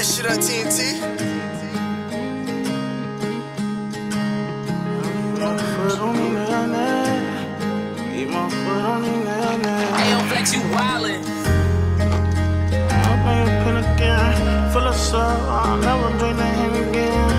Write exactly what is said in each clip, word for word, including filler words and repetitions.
that shit on T N T. My foot on the nail nail. Keep my foot on the nail nail. Hey, yo, Flex, you wildin'. I bring a pin again. Fill us up, I'll never drink that hand again.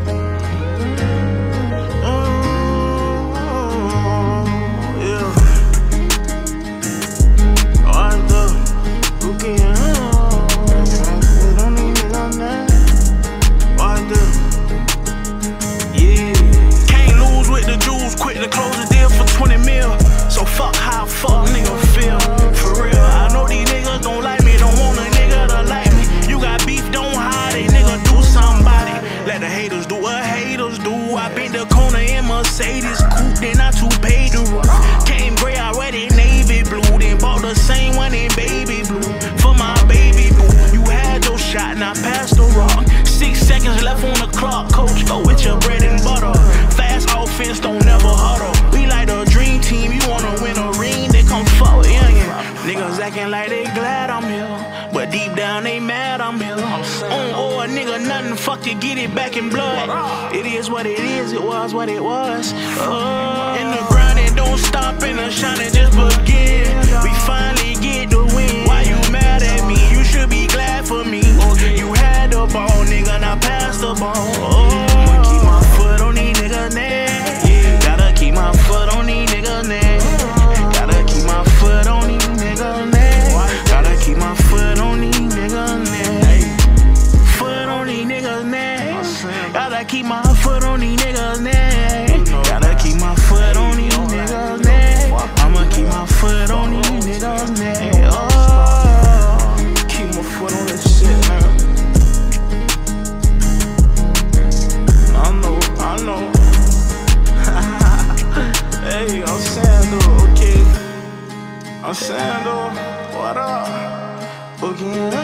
Quick to close the deal for twenty mil. So fuck how fuck nigga feel. For real, I know these niggas don't like me, don't want a nigga to like me. You got beef, don't hide it, nigga, do somebody. Let the haters do what haters do. I been the corner in Mercedes coupe, then I too paid the roof. Came gray, I read it navy blue, then bought the same one in baby blue. For my baby boo, you had your shot, now pass the rock. Six seconds left on the clock, coach, go with your bread and butter. Fast offense, don't never huddle. We like the dream team, you wanna win a ring, they come forward, yeah, yeah. Niggas acting like they glad I'm here, but deep down they mad I'm here. On or a nigga, nothing, fuck you, get it back in blood. It is what it is, it was what it was. Uh, in the grind, it don't stop, and the shine, it just begin. We finally get the win. Why you mad at me? You should be glad for me. You had the ball, nigga, now pass the ball. Oh, keep my foot on these niggas' neck. Gotta keep my foot on these niggas' neck. Gotta keep my foot on these niggas' neck. Gotta keep my foot on these niggas' neck. Foot on these niggas' neck. Gotta keep my foot on these niggas' neck. Gotta keep my foot on these niggas' neck. I'ma keep my foot on these niggas' neck. Oh, keep my foot on this shit, man. I know, I know. Hey, I'm Sando, okay. I'm Sando, what up? Boogie